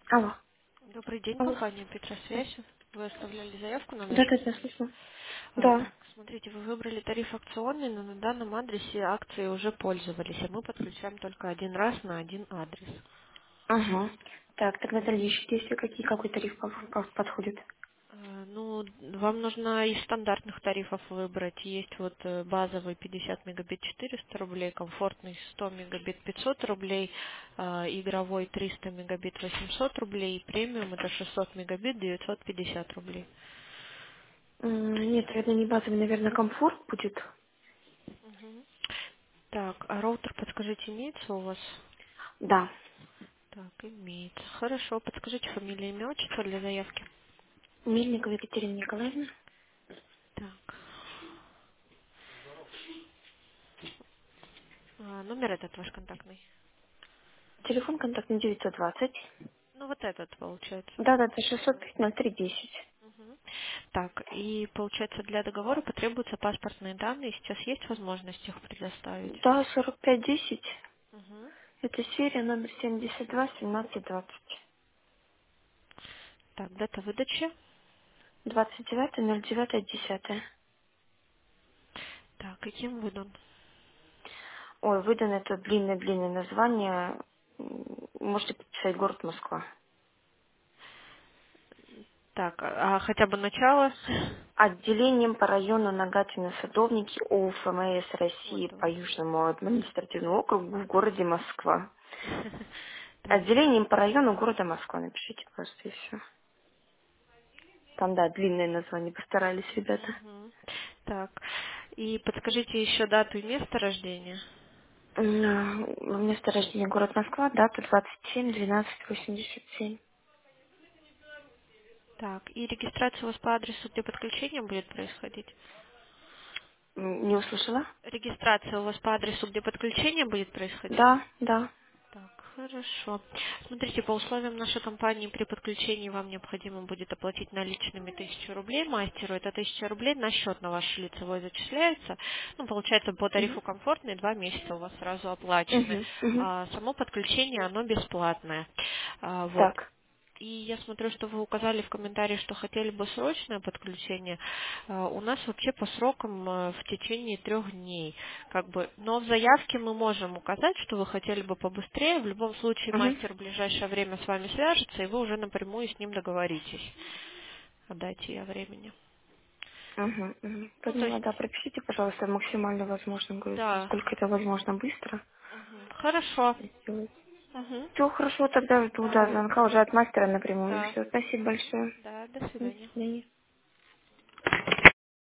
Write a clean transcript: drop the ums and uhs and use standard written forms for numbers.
Алло. Добрый день, Алло. компания Петросвязь. Вы оставляли заявку на Да, наш да, да, сайт. слышно. Да. Так, смотрите, вы выбрали тариф акционный, но на данном адресе акции уже пользовались, а мы подключаем только один раз на один адрес. Ага. Так, тогда дальнейшие действия какой тариф подходит? Ну, вам нужно из стандартных тарифов выбрать. Есть вот базовый 50 мегабит 400 рублей, комфортный 100 мегабит 500 рублей, игровой 300 мегабит 800 рублей, премиум это 600 мегабит 950 рублей. Нет, наверное, не базовый, наверное, комфорт будет. Мгм. Так, а роутер, подскажите, имеется у вас? Да. Так, имеется. Хорошо, подскажите фамилию, имя, отчество для заявки. Мельникова Екатерина Николаевна. Так, номер этот ваш контактный. Телефон контактный 920. Ну, вот этот получается. Да, да, да, 605-03-10. Мгм. Так, и получается для договора потребуются паспортные данные. Сейчас есть возможность их предоставить? Да, 4510. Мгм. Это серия номер 72-17-20. Так, дата выдачи. 29.09.10. Так, каким выдан? Ой, выдано это длинное-длинное название. Можете подписать город Москва. Так, а хотя бы начало? Отделением по району Нагатино-Садовники ОФМС России Вот по он. Южному административному округу в городе Москва. Так. Отделением по району города Москва. Напишите просто и все. Там, да, длинное название. Постарались ребята. Мгм. Так. И подскажите еще дату и место рождения. Место рождения город Москва, дата 27-12-87. Так. И регистрация у вас по адресу, где подключение будет происходить? Не услышала? Регистрация у вас по адресу, где подключение будет происходить? Да, да. Так, хорошо. Смотрите, по условиям нашей компании при подключении вам необходимо будет оплатить наличными 1000 рублей мастеру. Это 1000 рублей на счет на ваш лицевой зачисляется. Ну, получается, по Угу. тарифу комфортный 2 месяца у вас сразу оплачены. Угу. Угу. А само подключение, оно бесплатное. Вот. Так. И я смотрю, что вы указали в комментарии, что хотели бы срочное подключение. У нас вообще по срокам в течение 3 дней. Как бы, но в заявке мы можем указать, что вы хотели бы побыстрее. В любом случае Угу. мастер в ближайшее время с вами свяжется, и вы уже напрямую с ним договоритесь о дате и о времени. Угу. Угу. Ну, то Поняла, есть, да. Пропишите, пожалуйста, максимально возможно, говорю, да. насколько это возможно быстро Хорошо. сделать. Мгм. Все хорошо, тогда жду, да, Да, звонка уже от мастера напрямую. да, Все, спасибо большое. да, до До свидания. свидания.